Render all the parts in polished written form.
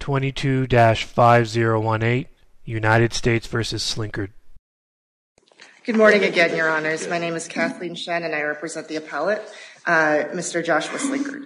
22-5018, United States v. Slinkard. Good morning again, Your Honors. My name is Kathleen Shen, and I represent the appellate, Mr. Joshua Slinkard.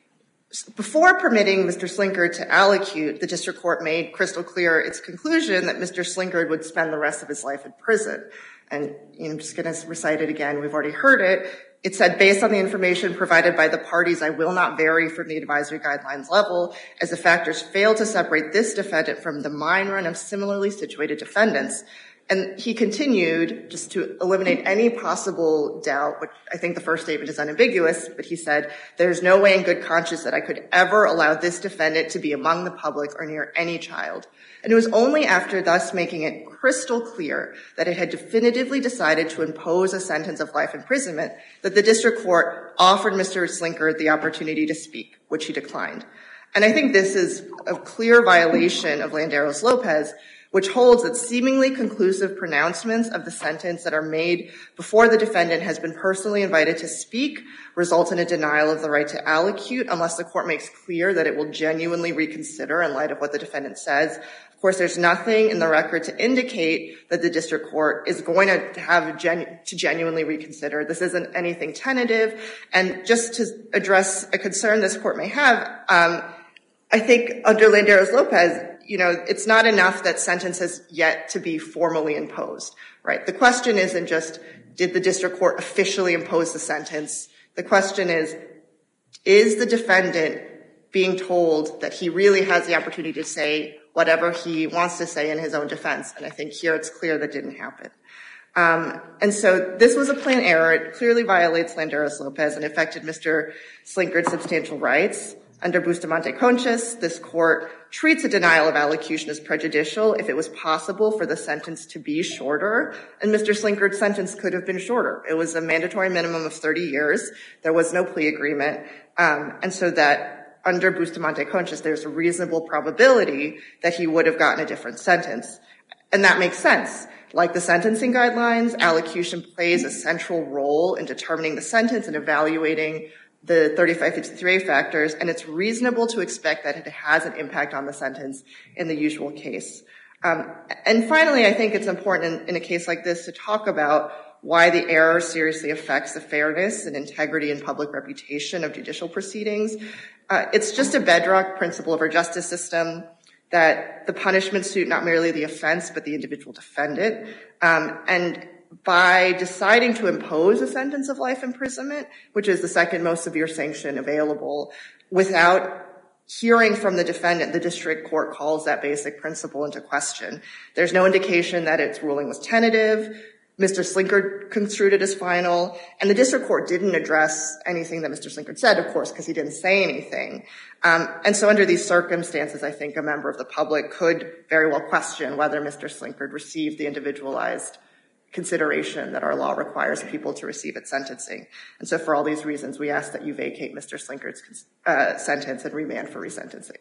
Before permitting Mr. Slinkard to allocute, the district court made crystal clear its conclusion that Mr. Slinkard would spend the rest of his life in prison. And I'm just going to recite it again. We've already heard it. It said, based on the information provided by the parties, I will not vary from the advisory guidelines level as the factors fail to separate this defendant from the mine run of similarly situated defendants. And he continued, just to eliminate any possible doubt, which I think the first statement is unambiguous, but he said, there's no way in good conscience that I could ever allow this defendant to be among the public or near any child. And it was only after thus making it crystal clear that it had definitively decided to impose a sentence of life imprisonment that the district court offered Mr. Slinkard the opportunity to speak, which he declined. And I think this is a clear violation of Landeros-Lopez, which holds that seemingly conclusive pronouncements of the sentence that are made before the defendant has been personally invited to speak result in a denial of the right to allocute unless the court makes clear that it will genuinely reconsider in light of what the defendant says. Of course, there's nothing in the record to indicate that the district court is going to have to genuinely reconsider. This isn't anything tentative. And just to address a concern this court may have, I think under Landeros-Lopez, it's not enough that sentence has yet to be formally imposed, right? The question isn't just, did the district court officially impose the sentence? The question is the defendant being told that he really has the opportunity to say whatever he wants to say in his own defense? And I think here it's clear that didn't happen. And so this was a plain error. It clearly violates Landeros-Lopez and affected Mr. Slinkard's substantial rights. Under Bustamante Conchas, this court treats a denial of allocution as prejudicial if it was possible for the sentence to be shorter, and Mr. Slinkard's sentence could have been shorter. It was a mandatory minimum of 30 years. There was no plea agreement, and so that under Bustamante Conchas, there's a reasonable probability that he would have gotten a different sentence. And that makes sense. Like the sentencing guidelines, allocution plays a central role in determining the sentence and evaluating the 3553A factors, and it's reasonable to expect that it has an impact on the sentence in the usual case. And finally, I think it's important in a case like this to talk about why the error seriously affects the fairness and integrity and public reputation of judicial proceedings. It's just a bedrock principle of our justice system that the punishment suit not merely the offense, but the individual defendant. And by deciding to impose a sentence of life imprisonment, which is the second most severe sanction available, without hearing from the defendant, the district court calls that basic principle into question. There's no indication that its ruling was tentative. Mr. Slinkard construed it as final, and the district court didn't address anything that Mr. Slinkard said, of course, because he didn't say anything. And so under these circumstances, I think a member of the public could very well question whether Mr. Slinkard received the individualized consideration that our law requires people to receive at sentencing. And so for all these reasons, we ask that you vacate Mr. Slinkard's sentence and remand for resentencing.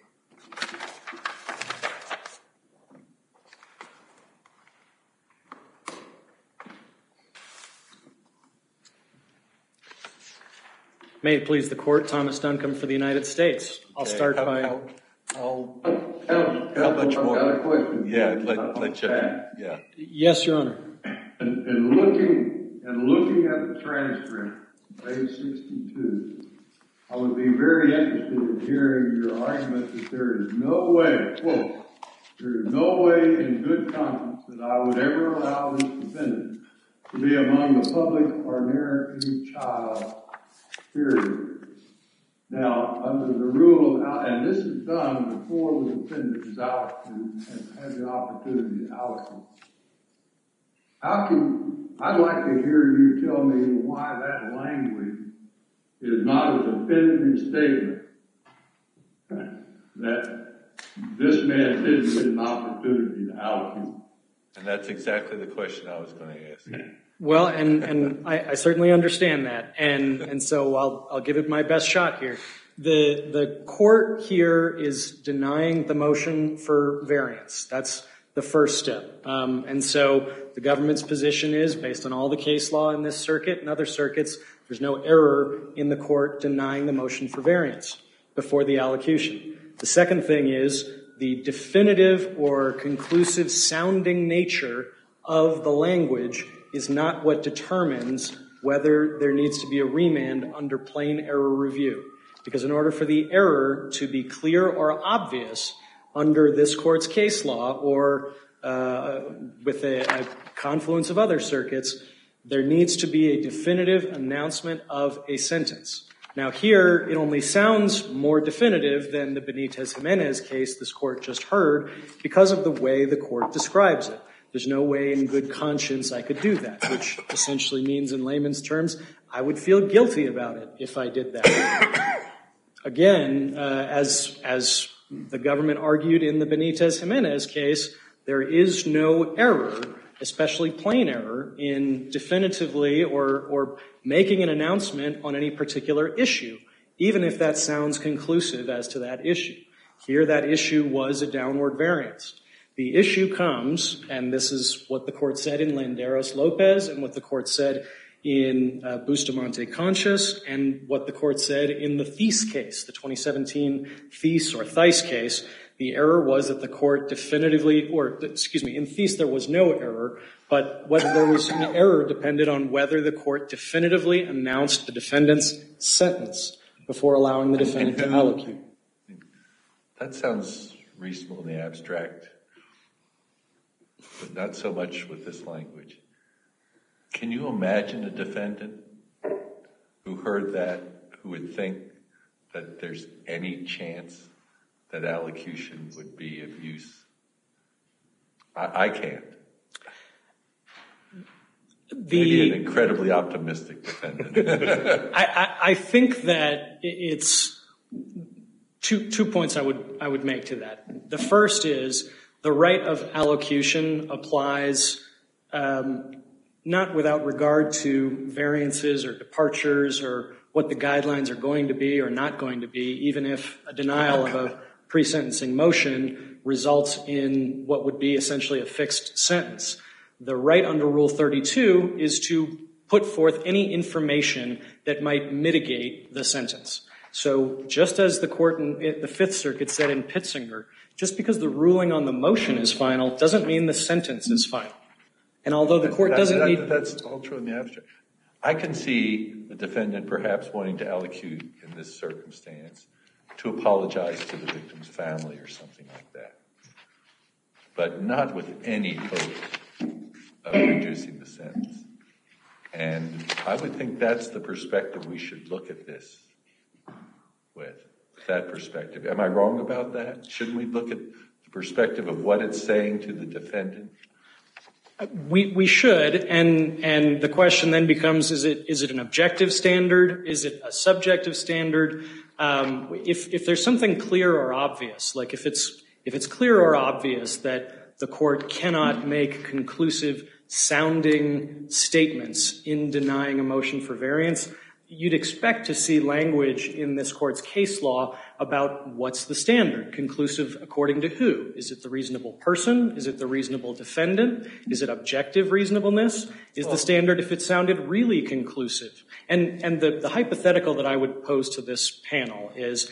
May it please the court, Thomas Duncombe for the United States. I'll start by... How much more? I've got a question. Yeah, let you. Yeah. Yes, Your Honor. And looking at the transcript, page 62, I would be very interested in hearing your argument that there is no way, quote, there is no way in good conscience that I would ever allow this defendant to be among the public or near any child, period. Now, under the rule of, and this is done before the defendant is out and has the opportunity to allocate. I'd like to hear you tell me why that language is not a definitive statement that this man didn't get an opportunity to allocate. And that's exactly the question I was going to ask. Well, and I certainly understand that, and so I'll give it my best shot here. The court here is denying the motion for variance. That's the first step. And so the government's position is, based on all the case law in this circuit and other circuits, there's no error in the court denying the motion for variance before the allocution. The second thing is the definitive or conclusive sounding nature of the language is not what determines whether there needs to be a remand under plain error review. Because in order for the error to be clear or obvious under this court's case law or with a confluence of other circuits, there needs to be a definitive announcement of a sentence. Now here, it only sounds more definitive than the Benitez-Jimenez case this court just heard because of the way the court describes it. There's no way in good conscience I could do that, which essentially means in layman's terms, I would feel guilty about it if I did that. Again, as the government argued in the Benitez-Jimenez case, there is no error, especially plain error, in definitively or making an announcement on any particular issue, even if that sounds conclusive as to that issue. Here, that issue was a downward variance. The issue comes, and this is what the court said in Landeros-Lopez and what the court said in Bustamante-Conchas and what the court said in the Thies case, the 2017 Thies or Thies case. The error was that the court definitively, in Thies there was no error, but whether there was an error depended on whether the court definitively announced the defendant's sentence before allowing the defendant to allocute. That sounds reasonable in the abstract, but not so much with this language. Can you imagine a defendant who heard that, who would think that there's any chance that allocution would be of use? I can't. Maybe an incredibly optimistic defendant. I think that it's two points I would make to that. The first is the right of allocution applies not without regard to variances or departures or what the guidelines are going to be or not going to be, even if a denial of a pre-sentencing motion results in what would be essentially a fixed sentence. The right under Rule 32 is to put forth any information that might mitigate the sentence. So just as the court in the Fifth Circuit said in Pitzinger, just because the ruling on the motion is final doesn't mean the sentence is final. And although the court doesn't need... That's all true in the abstract. I can see the defendant perhaps wanting to allocute in this circumstance to apologize to the victim's family or something like that, but not with any hope of reducing the sentence. And I would think that's the perspective we should look at this with, that perspective. Am I wrong about that? Shouldn't we look at the perspective of what it's saying to the defendant? We should, and the question then becomes, is it an objective standard? Is it a subjective standard? If there's something clear or obvious, like if it's clear or obvious that the court cannot make conclusive sounding statements in denying a motion for variance, you'd expect to see language in this court's case law about what's the standard. Conclusive according to who? Is it the reasonable person? Is it the reasonable defendant? Is it objective reasonableness? Is the standard if it sounded really conclusive? And the hypothetical that I would pose to this panel is,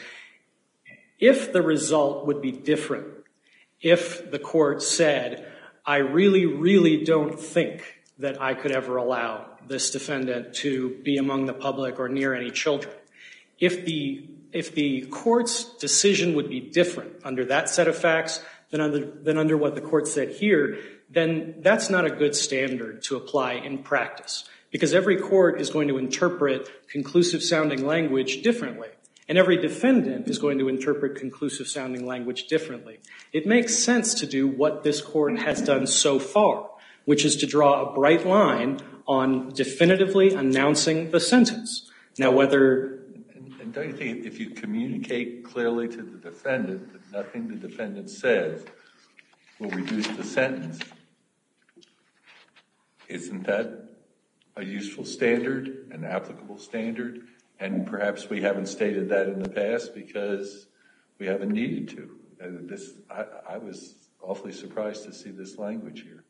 if the result would be different, if the court said, I really, really don't think that I could ever allow this defendant to be among the public or near any children. If the court's decision would be different under that set of facts than under what the court said here, then that's not a good standard to apply in practice, because every court is going to interpret conclusive sounding language differently, and every defendant is going to interpret conclusive sounding language differently. It makes sense to do what this court has done so far, which is to draw a bright line on definitively announcing the sentence. Now, whether... And don't you think if you communicate clearly to the defendant that nothing the defendant says will reduce the sentence, isn't that a useful standard, an applicable standard? And perhaps we haven't stated that in the past because we haven't needed to. I was awfully surprised to see this language here.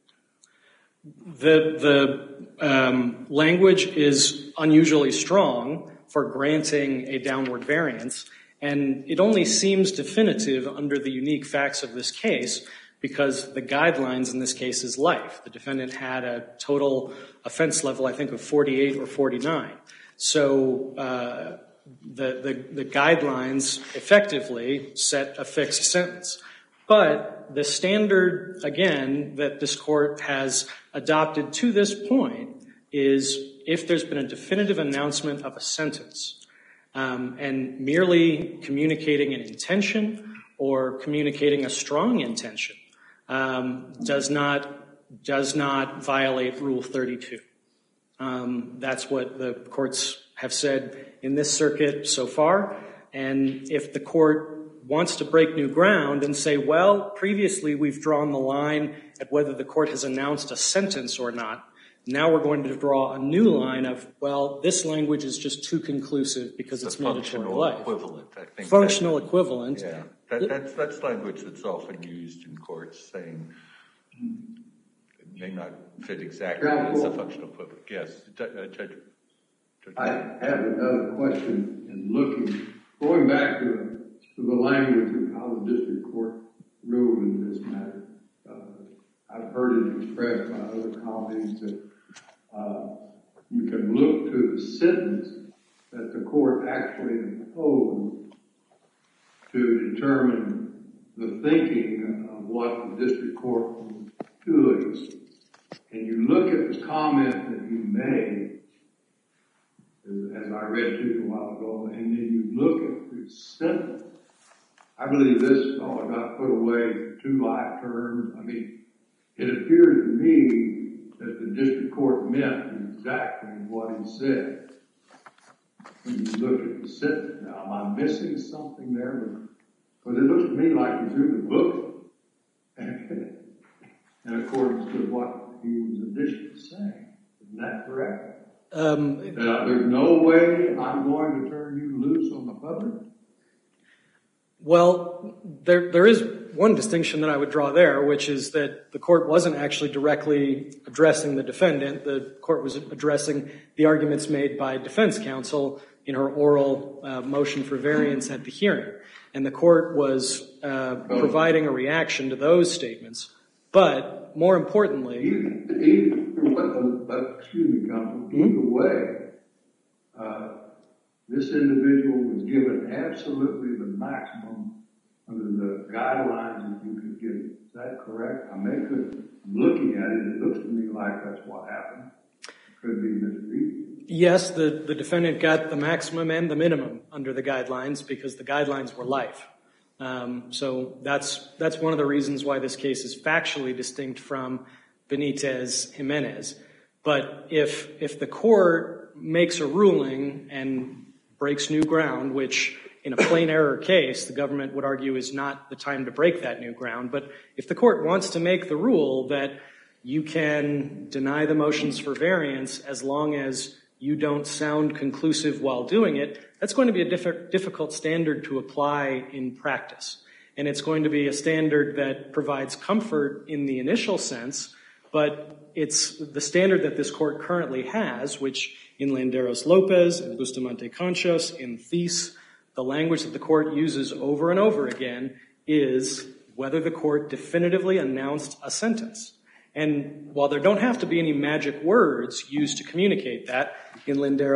The language is unusually strong for granting a downward variance, And it only seems definitive under the unique facts of this case because the guidelines in this case is life. The defendant had a total offense level, I think, of 48 or 49. So the guidelines effectively set a fixed sentence. But the standard, again, that this court has adopted to this point is if there's been a definitive announcement of a sentence and merely communicating an intention or communicating a strong intention does not violate Rule 32. That's what the courts have said in this circuit so far. And if the court wants to break new ground and say, well, previously we've drawn the line at whether the court has announced a sentence or not, now we're going to draw a new line of, well, this language is just too conclusive because it's mandatory life. Equivalent, I think. Functional equivalent. Yeah, that's language that's often used in courts saying it may not fit exactly as a functional equivalent. Yes, Judge. I have another question going back to the language of how the district court ruled in this matter. I've heard it expressed by other colleagues that you can look to the sentence that the court actually imposed to determine the thinking of what the district court was doing. And you look at the comment that he made, as I read to you a while ago, and then you look at the sentence. I believe this fellow got put away for 2 life terms. I mean, it appears to me that the district court meant exactly what he said. When you look at the sentence, now, am I missing something there? Because it looks to me like he threw the book in accordance with what he was initially saying. Isn't that correct? There's no way I'm going to turn you loose on the public? Well, there is one distinction that I would draw there, which is that the court wasn't actually directly addressing the defendant. The court was addressing the arguments made by defense counsel in her oral motion for variance at the hearing. And the court was providing a reaction to those statements. But more importantly... Either way, this individual was given absolutely the maximum under the guidelines that you could give. Is that correct? Looking at it, it looks to me like that's what happened. Could be misreading. Yes, the defendant got the maximum and the minimum under the guidelines because the guidelines were life. So that's one of the reasons why this case is factually distinct from Benitez-Jimenez. But if the court makes a ruling and breaks new ground, which in a plain error case, the government would argue is not the time to break that new ground. But if the court wants to make the rule that you can deny the motions for variance as long as you don't sound conclusive while doing it, that's going to be a difficult standard to apply in practice. And it's going to be a standard that provides comfort in the initial sense, but it's the standard that this court currently has, which in Landeros-Lopez, in Bustamante-Conchos, in Thies, the language that the court uses over and over again is whether the court definitively announced a sentence. And while there don't have to be any magic words used to communicate that, in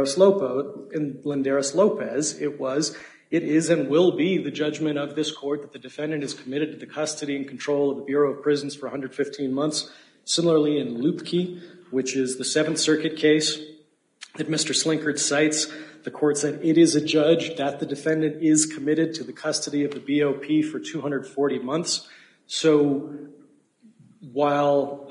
Landeros-Lopez, it is and will be the judgment of this court that the defendant is committed to the custody and control of the Bureau of Prisons for 115 months. Similarly, in Lupke, which is the Seventh Circuit case that Mr. Slinkard cites, the court said it is a judge that the defendant is committed to the custody of the BOP for 240 months. So while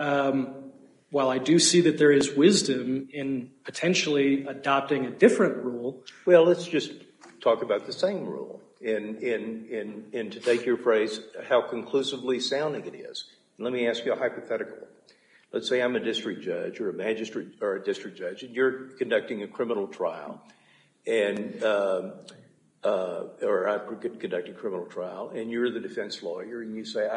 I do see that there is wisdom in potentially adopting a different rule. Well, let's just talk about the same rule. And to take your phrase, how conclusively sounding it is. Let me ask you a hypothetical. Let's say I'm a district judge or a magistrate or a district judge, and you're conducting a criminal trial, or I'm conducting a criminal trial, and you're the defense lawyer, and you say,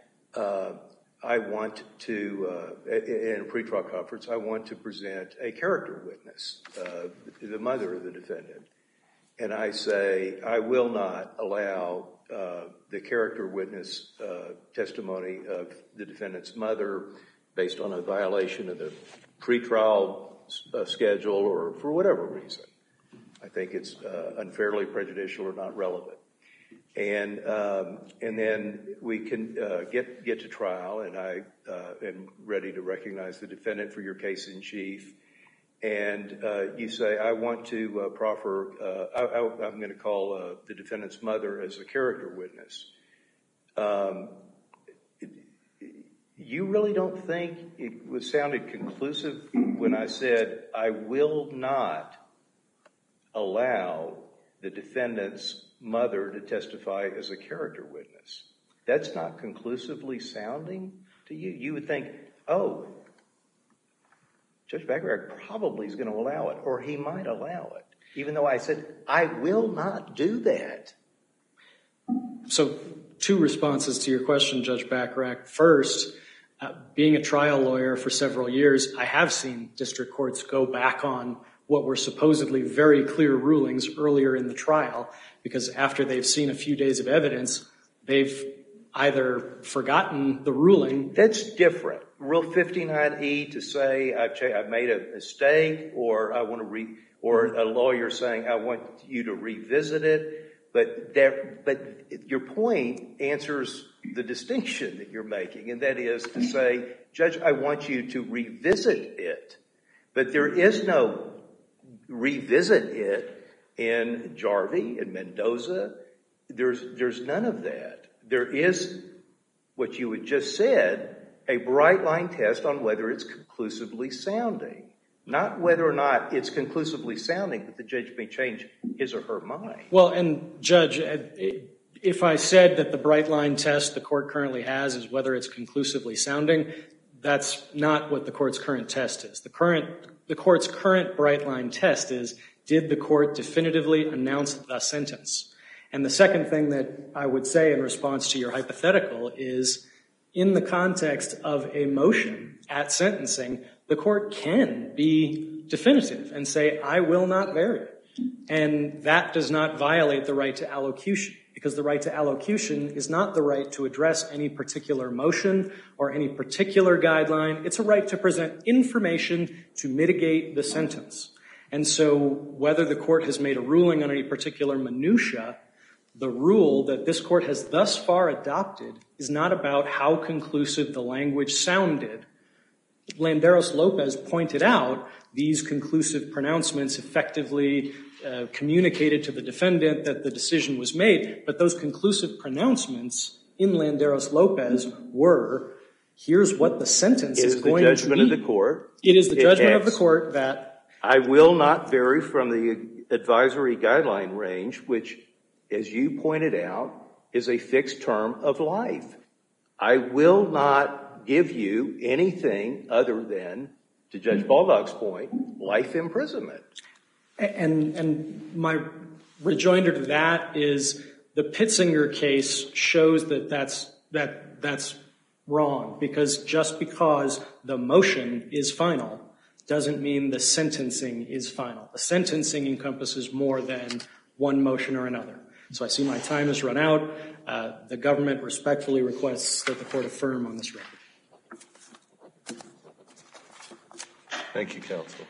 I want to, in a pretrial conference, I want to present a character witness, the mother of the defendant. and I say, I will not allow the character witness testimony of the defendant's mother based on a violation of the pretrial schedule or for whatever reason, I think it's unfairly prejudicial or not relevant. And then we can get to trial, and I am ready to recognize the defendant for your case in chief. And you say, I want to proffer, I'm going to call the defendant's mother as a character witness. You really don't think it was sounded conclusive when I said, I will not allow the defendant's mother to testify as a character witness? That's not conclusively sounding to you? You would think, oh, Judge Bacharach probably is going to allow it, or he might allow it, even though I said, I will not do that. So 2 responses to your question, Judge Bacharach. First, being a trial lawyer for several years, I have seen district courts go back on what were supposedly very clear rulings earlier in the trial, because after they've seen a few days of evidence, they've either forgotten the ruling. That's different. Rule 59E to say I've made a mistake, or I want to or a lawyer saying I want you to revisit it. But your point answers the distinction that you're making, and that is to say, Judge, I want you to revisit it. But there is no revisit it in Jarvie and Mendoza. There's none of that. There is what you had just said, a bright line test on whether it's conclusively sounding. Not whether or not it's conclusively sounding, but the judge may change his or her mind. Well, and Judge, if I said that the bright line test the court currently has is whether it's conclusively sounding, that's not what the court's current test is. The court's current bright line test is, did the court definitively announce the sentence? And the second thing that I would say in response to your hypothetical is, in the context of a motion at sentencing, the court can be definitive and say, I will not vary. And that does not violate the right to allocution, because the right to allocution is not the right to address any particular motion or any particular guideline. It's a right to present information to mitigate the sentence. And so whether the court has made a ruling on any particular minutia, the rule that this court has thus far adopted is not about how conclusive the language sounded. Landeros-Lopez pointed out these conclusive pronouncements effectively communicated to the defendant that the decision was made, but those conclusive pronouncements in Landeros-Lopez were, here's what the sentence is going to be. It is the judgment of the court. It is the judgment of the court that I will not vary from the advisory guideline range, which, as you pointed out, is a fixed term of life. I will not give you anything other than, to Judge Baldock's point, life imprisonment. And my rejoinder to that is the Pitzinger case shows that that's wrong, because just because the motion is final doesn't mean the sentencing is final. The sentencing encompasses more than one motion or another. So I see my time has run out. The government respectfully requests that the court affirm on this record. Thank you, counsel.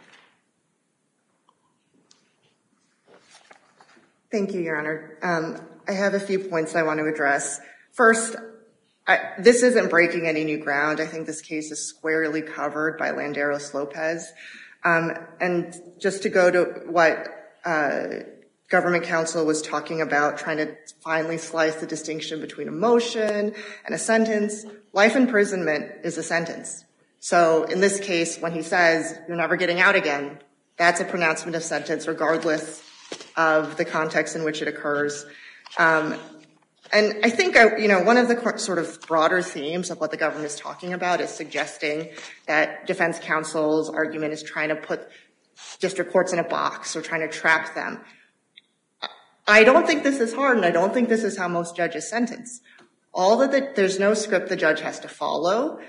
Thank you, Your Honor. I have a few points I want to address. First, this isn't breaking any new ground. I think this case is squarely covered by Landeros-Lopez. And just to go to what government counsel was talking about, trying to finally slice the distinction between a motion and a sentence, life imprisonment is a sentence. So in this case, when he says, you're never getting out again, that's a pronouncement of sentence regardless of the context in which it occurs. And I think, one of the sort of broader themes of what the government is talking about is suggesting that defense counsel's argument is trying to put district courts in a box or trying to trap them. I don't think this is hard, and I don't think this is how most judges sentence. There's no script the judge has to follow.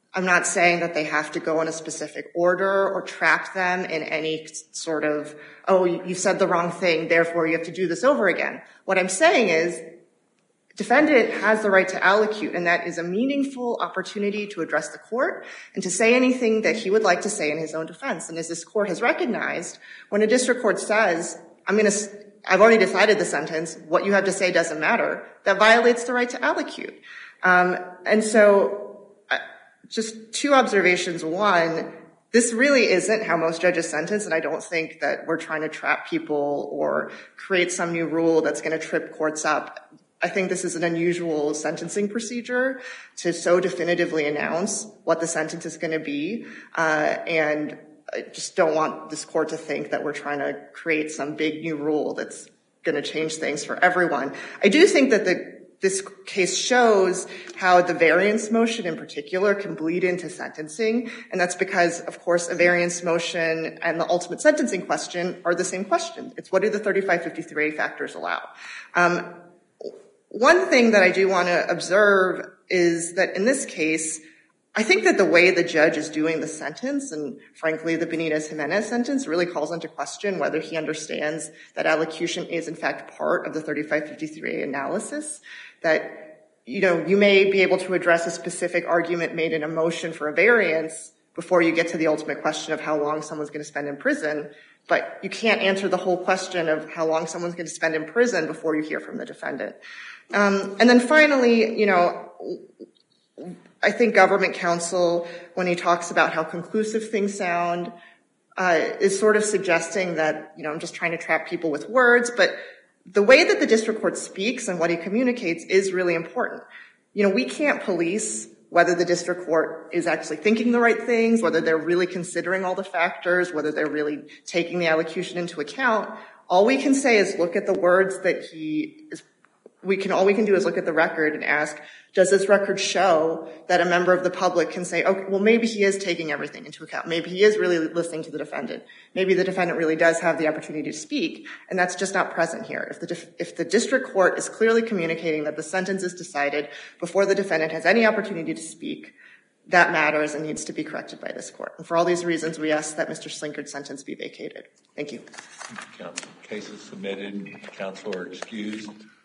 I'm not saying that they have to go in a specific order or trap them in any sort of, oh, you said the wrong thing, therefore you have to do this over again. What I'm saying is, defendant has the right to allocute, and that is a meaningful opportunity to address the court and to say anything that he would like to say in his own defense. And as this court has recognized, when a district court says, I've already decided the sentence, what you have to say doesn't matter, that violates the right to allocute. And so just two observations. One, this really isn't how most judges sentence, and I don't think that we're trying to trap people or create some new rule that's going to trip courts up. I think this is an unusual sentencing procedure to so definitively announce what the sentence is going to be, and I just don't want this court to think that we're trying to create some big new rule that's going to change things for everyone. I do think that this case shows how the variance motion in particular can bleed into sentencing, and that's because, of course, a variance motion and the ultimate sentencing question are the same question. It's what do the 3553A factors allow? One thing that I do want to observe is that in this case, I think that the way the judge is doing the sentence, and frankly the Benitez-Jimenez sentence, really calls into question whether he understands that allocution is in fact part of the 3553A analysis, that you may be able to address a specific argument made in a motion for a variance before you get to the ultimate question of how long someone's going to spend in prison, but you can't answer the whole question of how long someone's going to spend in prison before you hear from the defendant. And then finally, I think government counsel, when he talks about how conclusive things sound, is sort of suggesting that, I'm just trying to trap people with words, but the way that the district court speaks and what he communicates is really important. We can't police whether the district court is actually thinking the right things, whether they're really considering all the factors, whether they're really taking the allocution into account. All we can say is look at the words that all we can do is look at the record and ask, does this record show that a member of the public can say, okay, well, maybe he is taking everything into account. Maybe he is really listening to the defendant. Maybe the defendant really does have the opportunity to speak, and that's just not present here. If the district court is clearly communicating that the sentence is decided before the defendant has any opportunity to speak, that matters and needs to be corrected by this court. And for all these reasons, we ask that Mr. Slinkard's sentence be vacated. Thank you. Counsel, case is submitted. Counsel are excused.